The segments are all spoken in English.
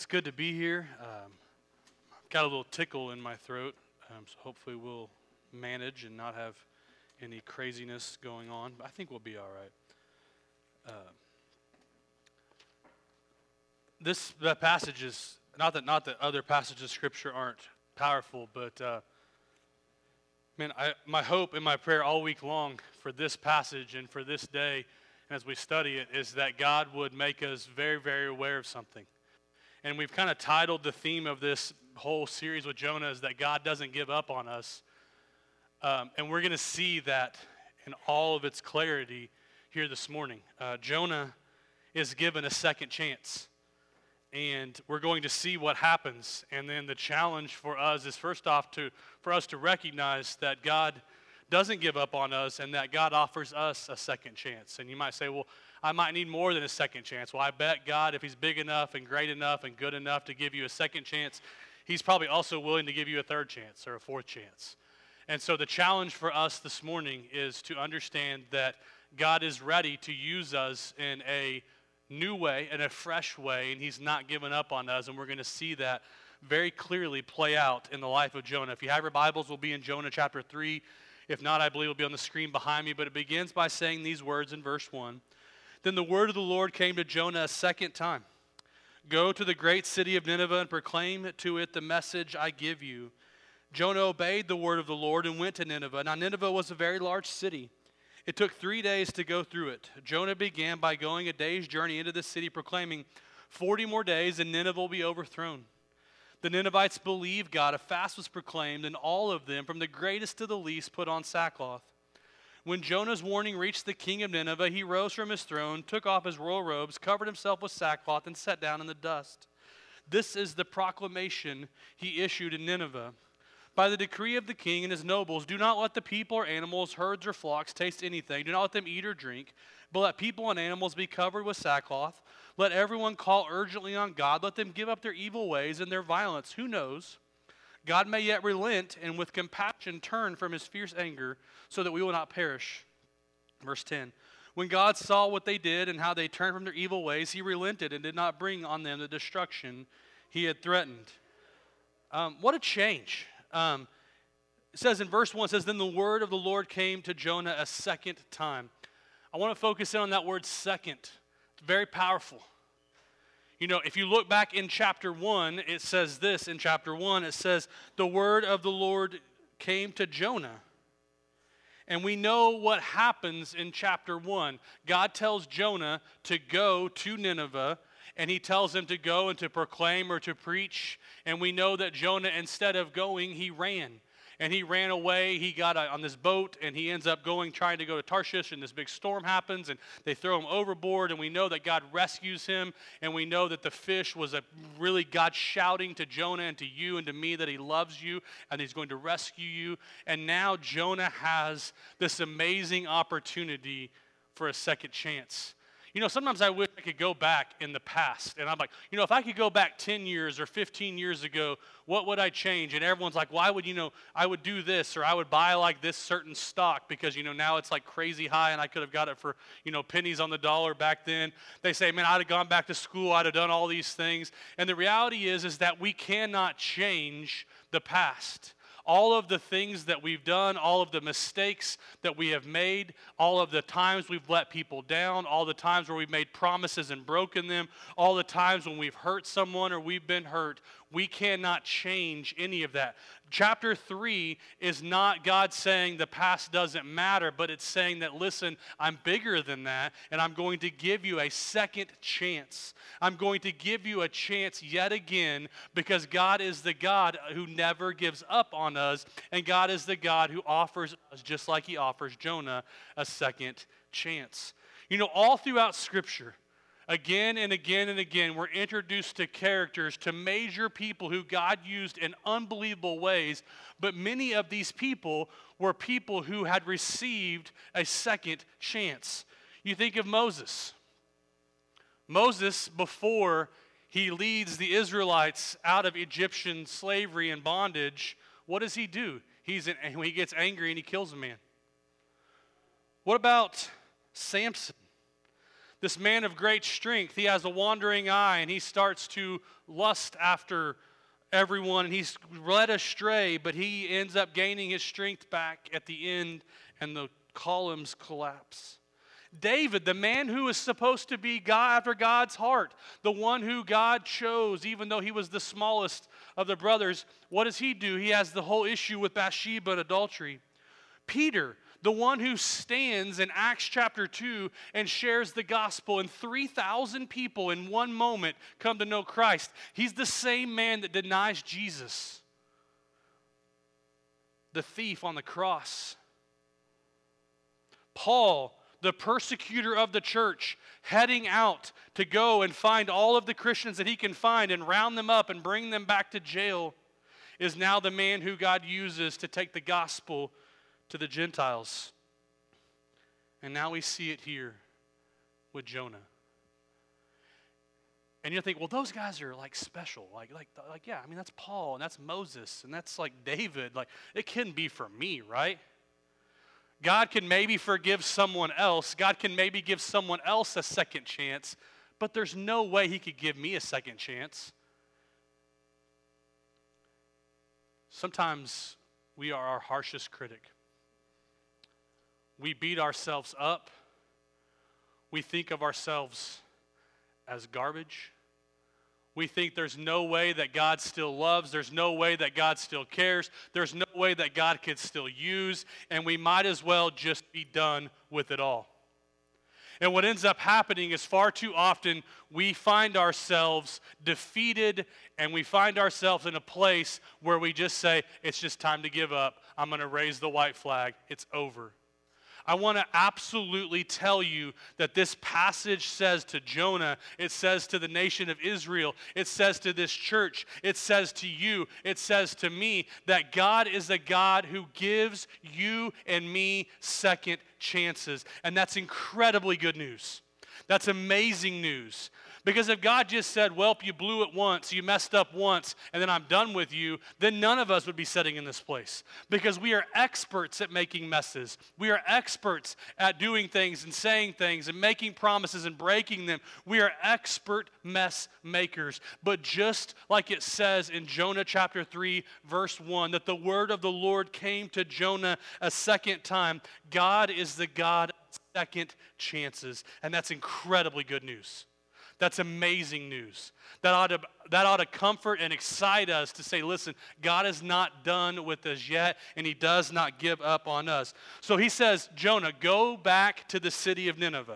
It's good to be here. I've got a little tickle in my throat, so hopefully we'll manage and not have any craziness going on. But I think we'll be all right. That passage is not that other passages of Scripture aren't powerful, but my hope and my prayer all week long for this passage and for this day, and as we study it, is that God would make us very, very aware of something. And we've kind of titled the theme of this whole series with Jonah is that God doesn't give up on us. And we're going to see that in all of its clarity here this morning. Jonah is given a second chance. And we're going to see what happens. And then the challenge for us is first off for us to recognize that God doesn't give up on us and that God offers us a second chance. And you might say, well, I might need more than a second chance. Well, I bet God, if he's big enough and great enough and good enough to give you a second chance, he's probably also willing to give you a third chance or a fourth chance. And so the challenge for us this morning is to understand that God is ready to use us in a new way, in a fresh way, and he's not given up on us. And we're going to see that very clearly play out in the life of Jonah. If you have your Bibles, we'll be in Jonah chapter 3. If not, I believe it'll be on the screen behind me. But it begins by saying these words in verse 1. Then the word of the Lord came to Jonah a second time. Go to the great city of Nineveh and proclaim to it the message I give you. Jonah obeyed the word of the Lord and went to Nineveh. Now Nineveh was a very large city. It took 3 days to go through it. Jonah began by going a day's journey into the city, proclaiming, 40 more days and Nineveh will be overthrown. The Ninevites believed God. A fast was proclaimed, and all of them, from the greatest to the least, put on sackcloth. When Jonah's warning reached the king of Nineveh, he rose from his throne, took off his royal robes, covered himself with sackcloth, and sat down in the dust. This is the proclamation he issued in Nineveh. By the decree of the king and his nobles, do not let the people or animals, herds or flocks taste anything. Do not let them eat or drink, but let people and animals be covered with sackcloth. Let everyone call urgently on God. Let them give up their evil ways and their violence. Who knows? God may yet relent and with compassion turn from his fierce anger so that we will not perish. Verse 10. When God saw what they did and how they turned from their evil ways, he relented and did not bring on them the destruction he had threatened. What a change. It says in verse 1, it says, then the word of the Lord came to Jonah a second time. I want to focus in on that word second. It's very powerful. You know, if you look back in chapter 1, it says this. In chapter 1, it says, the word of the Lord came to Jonah. And we know what happens in chapter 1. God tells Jonah to go to Nineveh, and he tells him to go and to proclaim or to preach. And we know that Jonah, instead of going, he ran. And he ran away. He got on this boat, and he ends up trying to go to Tarshish, and this big storm happens, and they throw him overboard, and we know that God rescues him, and we know that the fish was really God shouting to Jonah and to you and to me that he loves you, and he's going to rescue you. And now Jonah has this amazing opportunity for a second chance. You know, sometimes I wish I could go back in the past, and I'm like, you know, if I could go back 10 years or 15 years ago, what would I change? And everyone's like, why would, I would do this, or I would buy like this certain stock because, now it's like crazy high, and I could have got it for, pennies on the dollar back then. They say, man, I'd have gone back to school, I'd have done all these things. And the reality is that we cannot change the past. All of the things that we've done, all of the mistakes that we have made, all of the times we've let people down, all the times where we've made promises and broken them, all the times when we've hurt someone or we've been hurt, we cannot change any of that. Chapter 3 is not God saying the past doesn't matter, but it's saying that, listen, I'm bigger than that, and I'm going to give you a second chance. I'm going to give you a chance yet again because God is the God who never gives up on us, and God is the God who offers us, just like he offers Jonah, a second chance. All throughout Scripture, again and again and again, we're introduced to characters, to major people who God used in unbelievable ways, but many of these people were people who had received a second chance. You think of Moses. Moses, before he leads the Israelites out of Egyptian slavery and bondage, what does he do? He gets angry and he kills a man. What about Samson? This man of great strength, he has a wandering eye, and he starts to lust after everyone, and he's led astray, but he ends up gaining his strength back at the end, and the columns collapse. David, the man who is supposed to be God after God's heart, the one who God chose, even though he was the smallest of the brothers, what does he do? He has the whole issue with Bathsheba and adultery. Peter, the one who stands in Acts chapter 2 and shares the gospel, and 3,000 people in one moment come to know Christ. He's the same man that denies Jesus. The thief on the cross. Paul, the persecutor of the church, heading out to go and find all of the Christians that he can find and round them up and bring them back to jail, is now the man who God uses to take the gospel to the Gentiles. And now we see it here with Jonah. And you think, well, those guys are like special. Like, yeah, I mean, that's Paul and that's Moses and that's like David. Like, it couldn't be for me, right? God can maybe forgive someone else. God can maybe give someone else a second chance, but there's no way he could give me a second chance. Sometimes we are our harshest critic. We beat ourselves up. We think of ourselves as garbage. We think there's no way that God still loves. There's no way that God still cares. There's no way that God could still use. And we might as well just be done with it all. And what ends up happening is far too often we find ourselves defeated, and we find ourselves in a place where we just say, it's just time to give up. I'm going to raise the white flag. It's over. I want to absolutely tell you that this passage says to Jonah, it says to the nation of Israel, it says to this church, it says to you, it says to me, that God is a God who gives you and me second chances. And that's incredibly good news. That's amazing news. Because if God just said, well, you blew it once, you messed up once, and then I'm done with you, then none of us would be sitting in this place. Because we are experts at making messes. We are experts at doing things and saying things and making promises and breaking them. We are expert mess makers. But just like it says in Jonah chapter 3, verse 1, that the word of the Lord came to Jonah a second time, God is the God of second chances. And that's incredibly good news. That's amazing news. That ought to comfort and excite us to say, listen, God is not done with us yet, and he does not give up on us. So he says, Jonah, go back to the city of Nineveh.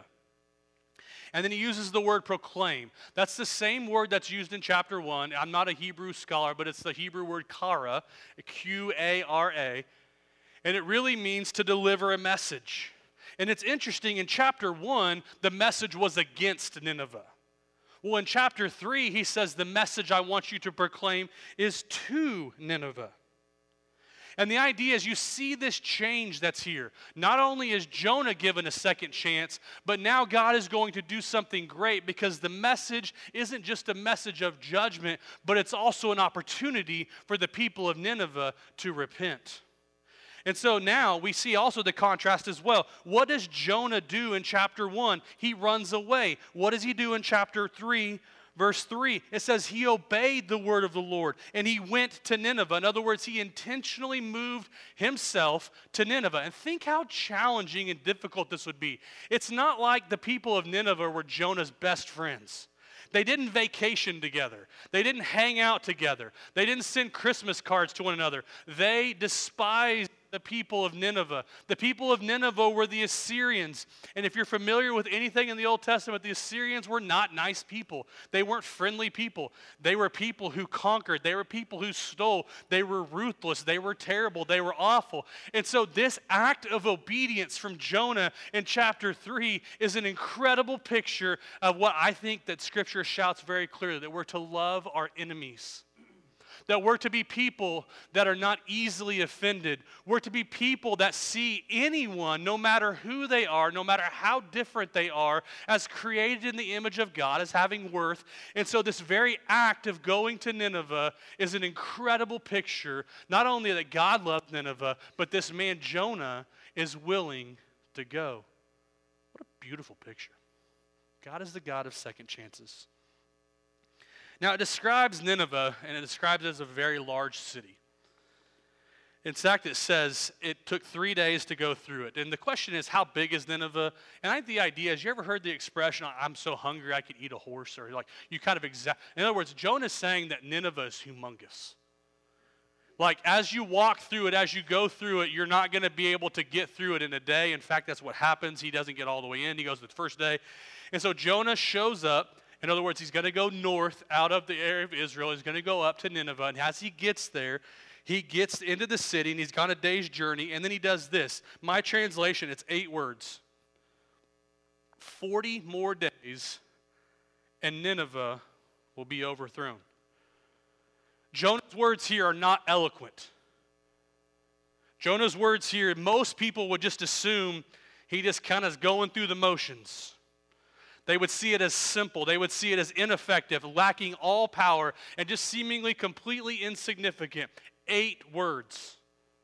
And then he uses the word proclaim. That's the same word that's used in chapter 1. I'm not a Hebrew scholar, but it's the Hebrew word kara, Q-A-R-A. And it really means to deliver a message. And it's interesting, in chapter 1, the message was against Nineveh. Well, in chapter 3, he says the message I want you to proclaim is to Nineveh. And the idea is you see this change that's here. Not only is Jonah given a second chance, but now God is going to do something great, because the message isn't just a message of judgment, but it's also an opportunity for the people of Nineveh to repent. And so now we see also the contrast as well. What does Jonah do in chapter 1? He runs away. What does he do in chapter 3, verse 3? It says he obeyed the word of the Lord and he went to Nineveh. In other words, he intentionally moved himself to Nineveh. And think how challenging and difficult this would be. It's not like the people of Nineveh were Jonah's best friends. They didn't vacation together. They didn't hang out together. They didn't send Christmas cards to one another. They despised the people of Nineveh. The people of Nineveh were the Assyrians. And if you're familiar with anything in the Old Testament, the Assyrians were not nice people. They weren't friendly people. They were people who conquered. They were people who stole. They were ruthless. They were terrible. They were awful. And so this act of obedience from Jonah in chapter 3 is an incredible picture of what I think that Scripture shouts very clearly, that we're to love our enemies. That we're to be people that are not easily offended. We're to be people that see anyone, no matter who they are, no matter how different they are, as created in the image of God, as having worth. And so this very act of going to Nineveh is an incredible picture, not only that God loved Nineveh, but this man Jonah is willing to go. What a beautiful picture. God is the God of second chances. Now, it describes Nineveh, and it describes it as a very large city. In fact, it says it took 3 days to go through it. And the question is, how big is Nineveh? And I think the idea is, you ever heard the expression, I'm so hungry I could eat a horse? Or like, you kind of in other words, Jonah's saying that Nineveh is humongous. Like, as you walk through it, as you go through it, you're not going to be able to get through it in a day. In fact, that's what happens. He doesn't get all the way in. He goes the first day. And so Jonah shows up. In other words, he's going to go north out of the area of Israel. He's going to go up to Nineveh. And as he gets there, he gets into the city, and he's gone a day's journey. And then he does this. My translation, it's 8 words. 40 more days, and Nineveh will be overthrown. Jonah's words here are not eloquent. Jonah's words here, most people would just assume he just kind of is going through the motions. They would see it as simple. They would see it as ineffective, lacking all power, and just seemingly completely insignificant. 8 words.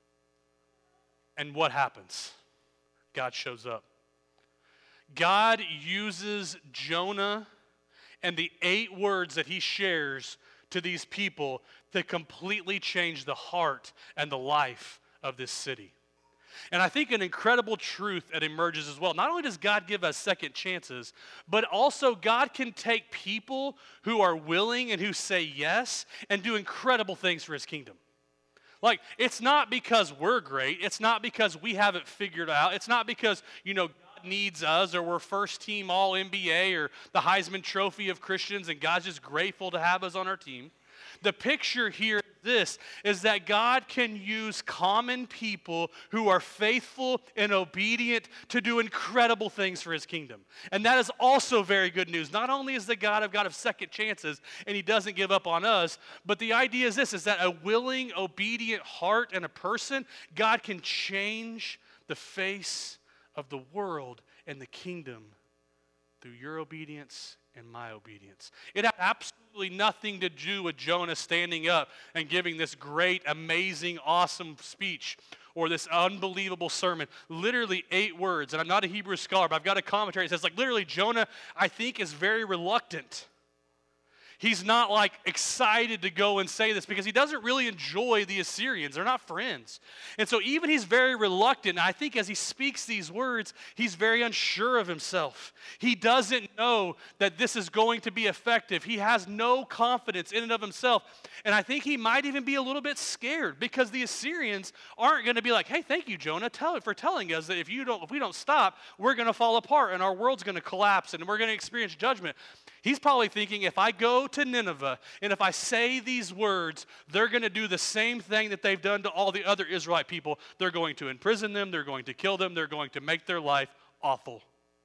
And what happens? God shows up. God uses Jonah and the 8 words that he shares to these people to completely change the heart and the life of this city. And I think an incredible truth that emerges as well. Not only does God give us second chances, but also God can take people who are willing and who say yes and do incredible things for his kingdom. Like, it's not because we're great. It's not because we have it figured out. It's not because, God needs us, or we're first team all NBA or the Heisman Trophy of Christians and God's just grateful to have us on our team. The picture here is that God can use common people who are faithful and obedient to do incredible things for his kingdom. And that is also very good news. Not only is the God of second chances, and he doesn't give up on us, but the idea is this, is that a willing, obedient heart and a person, God can change the face of the world and the kingdom through your obedience and my obedience. It had absolutely nothing to do with Jonah standing up and giving this great, amazing, awesome speech or this unbelievable sermon. Literally 8 words. And I'm not a Hebrew scholar, but I've got a commentary that says, literally, Jonah, I think, is very reluctant. He's not excited to go and say this because he doesn't really enjoy the Assyrians. They're not friends. And so even he's very reluctant. I think as he speaks these words, he's very unsure of himself. He doesn't know that this is going to be effective. He has no confidence in and of himself. And I think he might even be a little bit scared because the Assyrians aren't going to be like, hey, thank you, Jonah, for telling us that if we don't stop, we're going to fall apart and our world's going to collapse and we're going to experience judgment. He's probably thinking, if I go to Nineveh and if I say these words, they're going to do the same thing that they've done to all the other Israelite people. They're going to imprison them. They're going to kill them. They're going to make their life awful.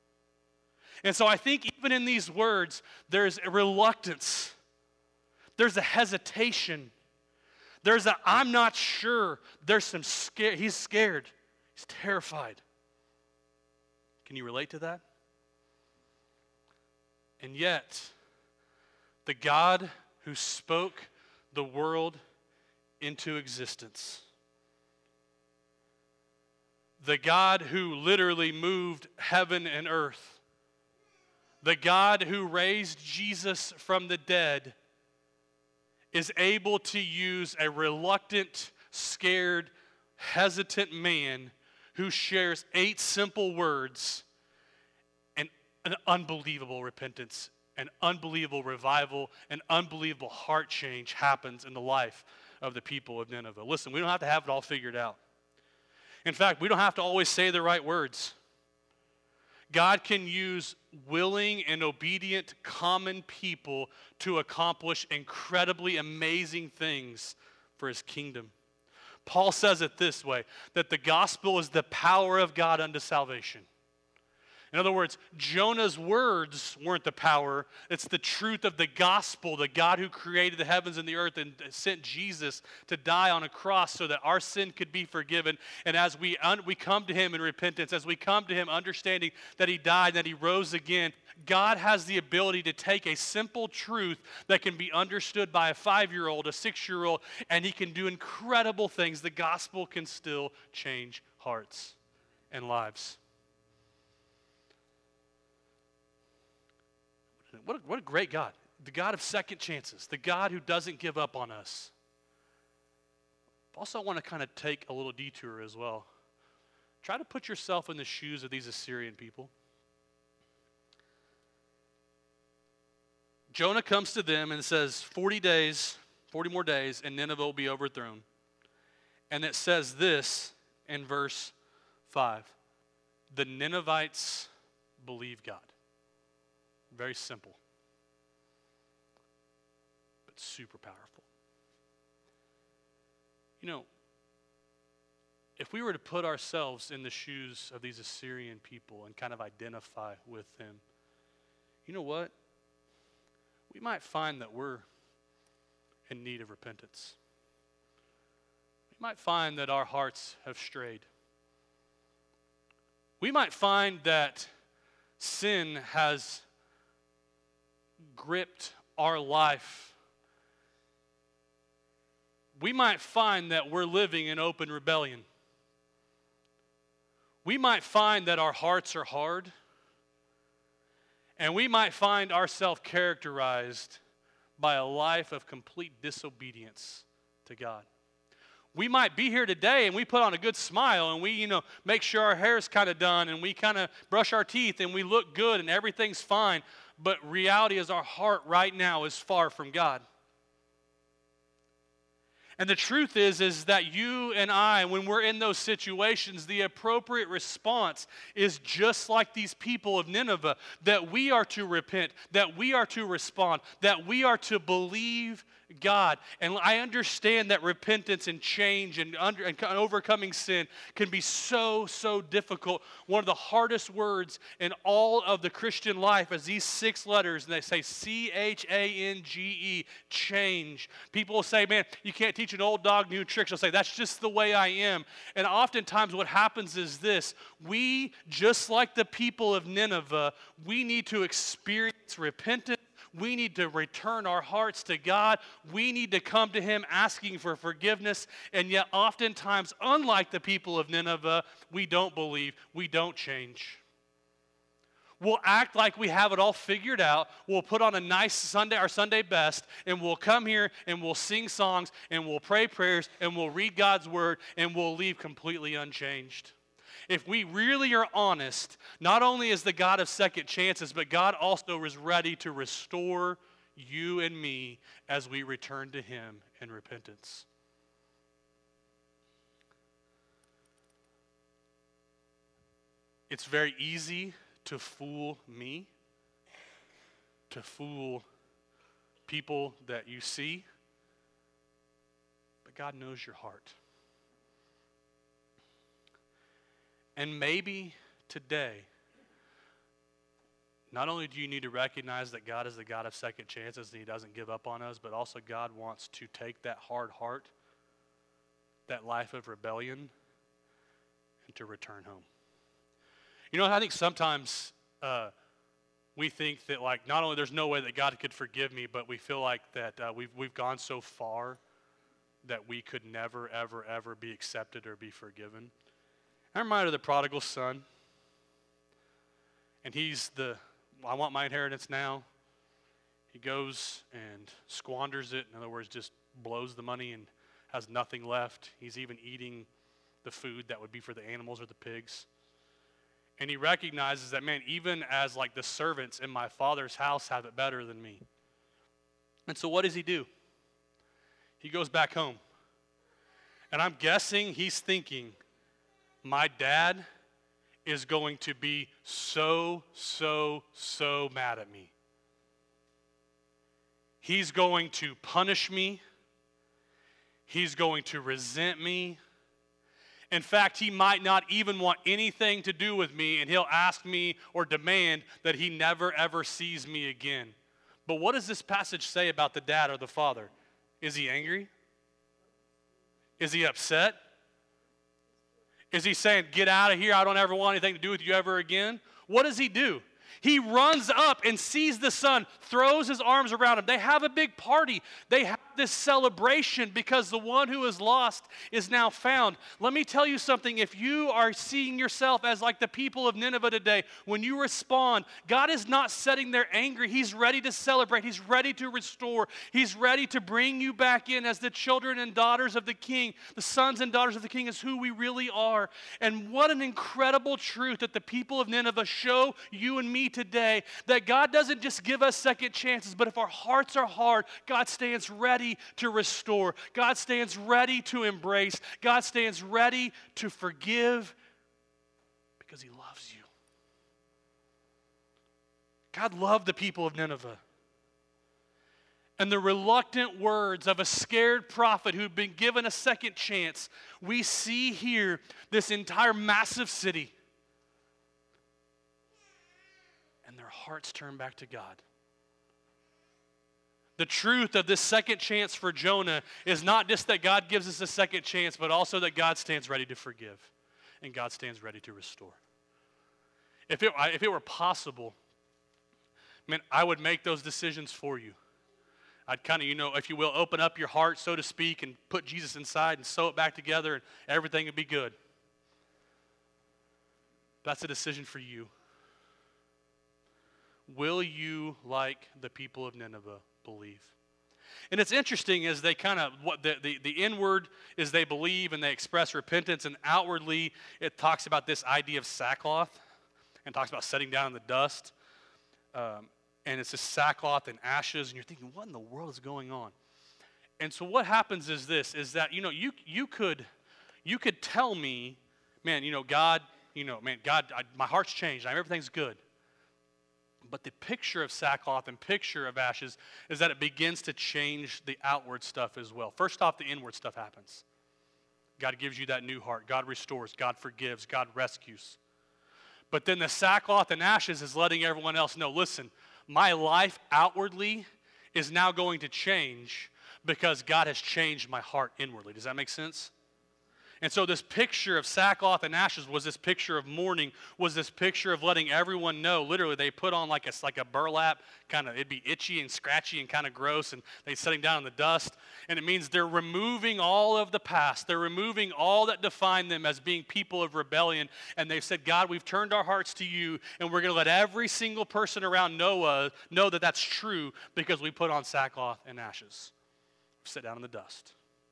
And so I think even in these words, there's a reluctance. There's a hesitation. There's a, I'm not sure. There's some scare. He's scared. He's terrified. Can you relate to that? And yet, the God who spoke the world into existence, the God who literally moved heaven and earth, the God who raised Jesus from the dead, is able to use a reluctant, scared, hesitant man who shares 8 simple words, an unbelievable repentance, an unbelievable revival, an unbelievable heart change happens in the life of the people of Nineveh. Listen, we don't have to have it all figured out. In fact, we don't have to always say the right words. God can use willing and obedient common people to accomplish incredibly amazing things for his kingdom. Paul says it this way, that the gospel is the power of God unto salvation. In other words, Jonah's words weren't the power. It's the truth of the gospel, the God who created the heavens and the earth and sent Jesus to die on a cross so that our sin could be forgiven. And as we come to him in repentance, as we come to him understanding that he died, that he rose again, God has the ability to take a simple truth that can be understood by a 5-year-old, a 6-year-old, and he can do incredible things. The gospel can still change hearts and lives. What a great God. The God of second chances. The God who doesn't give up on us. Also, I want to kind of take a little detour as well. Try to put yourself in the shoes of these Assyrian people. Jonah comes to them and says, 40 more days, and Nineveh will be overthrown. And it says this in verse 5. The Ninevites believe God. Very simple, but super powerful. You know, if we were to put ourselves in the shoes of these Assyrian people and kind of identify with them, you know what? We might find that we're in need of repentance. We might find that our hearts have strayed. We might find that sin has gripped our life. We might find that we're living in open rebellion. We might find that our hearts are hard. And we might find ourselves characterized by a life of complete disobedience to God. We might be here today and we put on a good smile and we, make sure our hair's kind of done and we kind of brush our teeth and we look good and everything's fine. But reality is our heart right now is far from God. And the truth is that you and I, when we're in those situations, the appropriate response is just like these people of Nineveh, that we are to repent, that we are to respond, that we are to believe God. And I understand that repentance and change and overcoming sin can be so difficult. One of the hardest words in all of the Christian life is these 6 letters, and they say C-H-A-N-G-E, change. People will say, man, you can't teach an old dog new tricks. They'll say, that's just the way I am. And oftentimes what happens is this: we, just like the people of Nineveh, we need to experience repentance. We need to return our hearts to God. We need to come to Him asking for forgiveness. And yet oftentimes, unlike the people of Nineveh, we don't believe, we don't change. We'll act like we have it all figured out. We'll put on a nice Sunday, our Sunday best, and we'll come here and we'll sing songs and we'll pray prayers and we'll read God's Word and we'll leave completely unchanged. If we really are honest, not only is the God of second chances, but God also is ready to restore you and me as we return to Him in repentance. It's very easy to fool me, to fool people that you see, but God knows your heart. And maybe today, not only do you need to recognize that God is the God of second chances and He doesn't give up on us, but also God wants to take that hard heart, that life of rebellion, and to return home. I think sometimes we think that, like, not only there's no way that God could forgive me, but we feel like that we've gone so far that we could never, ever, ever be accepted or be forgiven. I'm reminded of the prodigal son. And he's I want my inheritance now. He goes and squanders it. In other words, just blows the money and has nothing left. He's even eating the food that would be for the animals or the pigs. And he recognizes that, man, even as like the servants in my father's house have it better than me. And so what does he do? He goes back home. And I'm guessing he's thinking, my dad is going to be so mad at me. He's going to punish me. He's going to resent me. In fact, he might not even want anything to do with me, and he'll ask me or demand that he never ever sees me again. But what does this passage say about the dad or the father? Is he angry? Is he upset? Is he saying, get out of here, I don't ever want anything to do with you ever again? What does he do? He runs up and sees the son, throws his arms around him. They have a big party. They have this celebration because the one who is lost is now found. Let me tell you something. If you are seeing yourself as like the people of Nineveh today, when you respond, God is not sitting there angry. He's ready to celebrate. He's ready to restore. He's ready to bring you back in as the children and daughters of the King. The sons and daughters of the King is who we really are. And what an incredible truth that the people of Nineveh show you and me today, that God doesn't just give us second chances, but if our hearts are hard, God stands ready to restore. God stands ready to embrace. God stands ready to forgive because he loves you. God loved the people of Nineveh. And the reluctant words of a scared prophet who'd been given a second chance, we see here this entire massive city. And their hearts turn back to God. The truth of this second chance for Jonah is not just that God gives us a second chance, but also that God stands ready to forgive and God stands ready to restore. If it were possible, man, I would make those decisions for you. I'd kind of, if you will, open up your heart, so to speak, and put Jesus inside and sew it back together and everything would be good. That's a decision for you. Will you, like the people of Nineveh, believe? And it's interesting as they kind of, what the inward is they believe and they express repentance, and outwardly it talks about this idea of sackcloth and talks about setting down in the dust. And it's just sackcloth and ashes, and you're thinking, what in the world is going on? And so what happens is this, is that, you could tell me, man, God, God, my heart's changed, everything's good. But the picture of sackcloth and picture of ashes is that it begins to change the outward stuff as well. First off, the inward stuff happens. God gives you that new heart. God restores. God forgives. God rescues. But then the sackcloth and ashes is letting everyone else know, listen, my life outwardly is now going to change because God has changed my heart inwardly. Does that make sense? And so this picture of sackcloth and ashes was this picture of mourning, was this picture of letting everyone know. Literally, they put on like a burlap, it'd be itchy and scratchy and kind of gross, and they setting down in the dust. And it means they're removing all of the past. They're removing all that defined them as being people of rebellion. And they've said, God, we've turned our hearts to you, and we're going to let every single person around Noah know that that's true because we put on sackcloth and ashes. Sit down in the dust.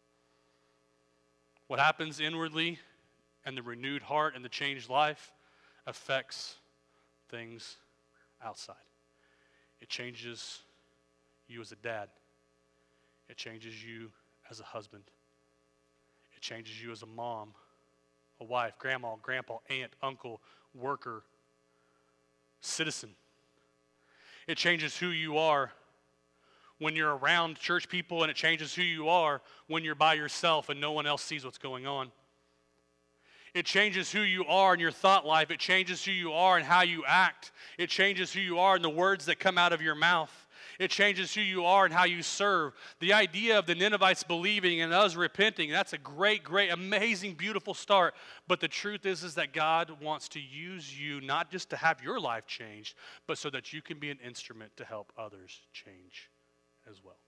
What happens inwardly and the renewed heart and the changed life affects things outside. It changes you as a dad. It changes you as a husband. It changes you as a mom, a wife, grandma, grandpa, aunt, uncle, worker, citizen. It changes who you are when you're around church people, and it changes who you are when you're by yourself and no one else sees what's going on. It changes who you are in your thought life. It changes who you are and how you act. It changes who you are in the words that come out of your mouth. It changes who you are and how you serve. The idea of the Ninevites believing and us repenting, that's a great, great, amazing, beautiful start. But the truth is that God wants to use you not just to have your life changed, but so that you can be an instrument to help others change as well.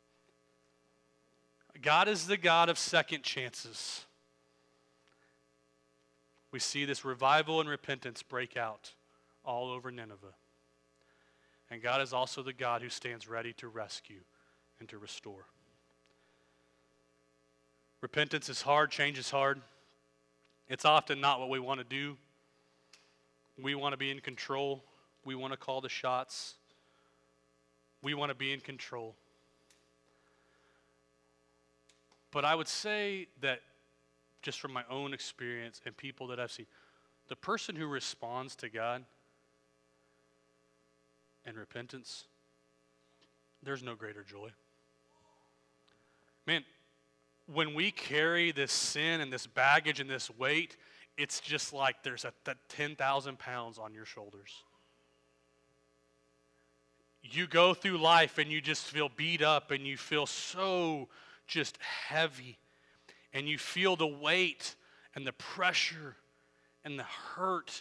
God is the God of second chances. We see this revival and repentance break out all over Nineveh. And God is also the God who stands ready to rescue and to restore. Repentance is hard, change is hard. It's often not what we want to do. We want to be in control. We want to call the shots. We want to be in control. But I would say that just from my own experience and people that I've seen, the person who responds to God in repentance, there's no greater joy. Man, when we carry this sin and this baggage and this weight, it's just like there's that 10,000 pounds on your shoulders. You go through life and you just feel beat up and you feel so just heavy. And you feel the weight and the pressure and the hurt.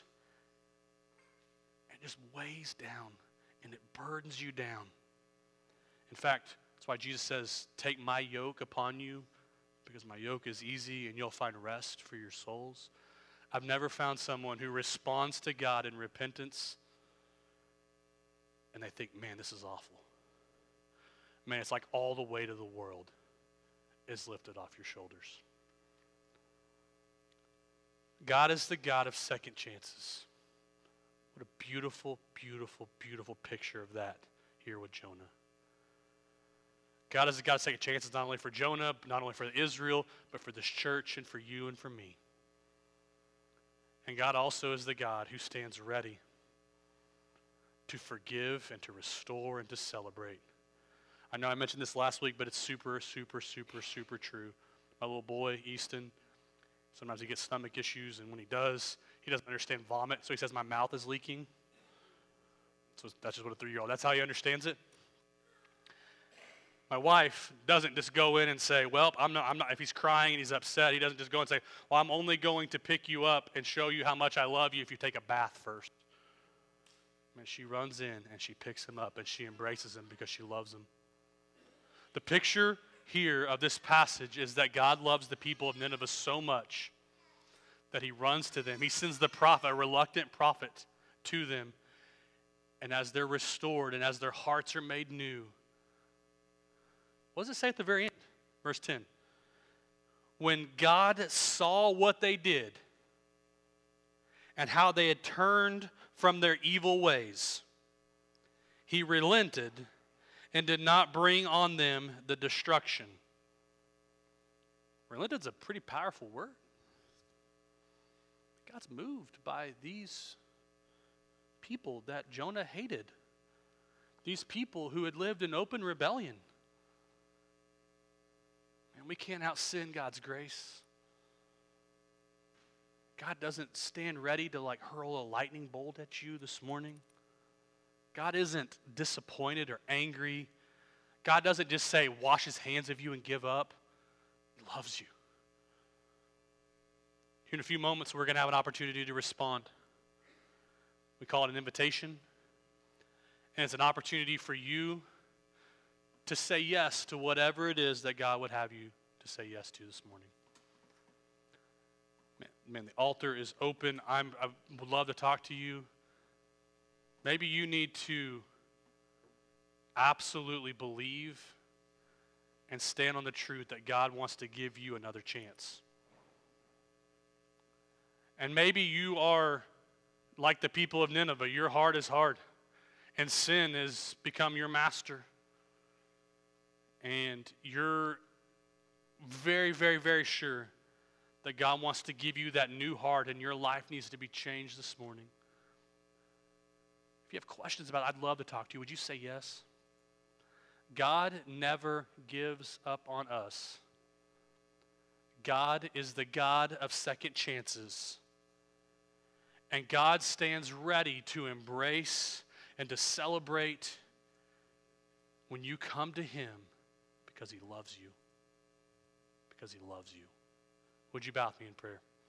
It just weighs down and it burdens you down. In fact, That's why Jesus says, take my yoke upon you, because my yoke is easy and you'll find rest for your souls. I've never found someone who responds to God in repentance and they think, man, this is awful. Man, it's like all the weight of the world is lifted off your shoulders. God is the God of second chances. What a beautiful, beautiful, beautiful picture of that here with Jonah. God is the God of second chances, not only for Jonah, not only for Israel, but for this church and for you and for me. And God also is the God who stands ready to forgive and to restore and to celebrate. I know I mentioned this last week, but it's super, super, super, super true. My little boy, Easton, sometimes he gets stomach issues, and when he does, he doesn't understand vomit, so he says, my mouth is leaking. So that's just what a 3-year-old, that's how he understands it. My wife doesn't just go in and say, well, I'm not, if he's crying and he's upset, he doesn't just go and say, well, I'm only going to pick you up and show you how much I love you if you take a bath first. And she runs in and she picks him up and she embraces him because she loves him. The picture here of this passage is that God loves the people of Nineveh so much that he runs to them. He sends the prophet, a reluctant prophet, to them. And as they're restored and as their hearts are made new, what does it say at the very end? Verse 10. When God saw what they did and how they had turned from their evil ways, he relented and did not bring on them the destruction. Relented's a pretty powerful word. God's moved by these people that Jonah hated. These people who had lived in open rebellion. And we can't out-sin God's grace. God doesn't stand ready to like hurl a lightning bolt at you this morning. God isn't disappointed or angry. God doesn't just say, wash his hands of you and give up. He loves you. Here in a few moments, we're going to have an opportunity to respond. We call it an invitation. And it's an opportunity for you to say yes to whatever it is that God would have you to say yes to this morning. Man, the altar is open. I would love to talk to you. Maybe you need to absolutely believe and stand on the truth that God wants to give you another chance. And maybe you are like the people of Nineveh. Your heart is hard, and sin has become your master. And you're very, very, very sure that God wants to give you that new heart, and your life needs to be changed this morning. If you have questions about it, I'd love to talk to you. Would you say yes? God never gives up on us. God is the God of second chances. And God stands ready to embrace and to celebrate when you come to him because he loves you. Because he loves you. Would you bow with me in prayer?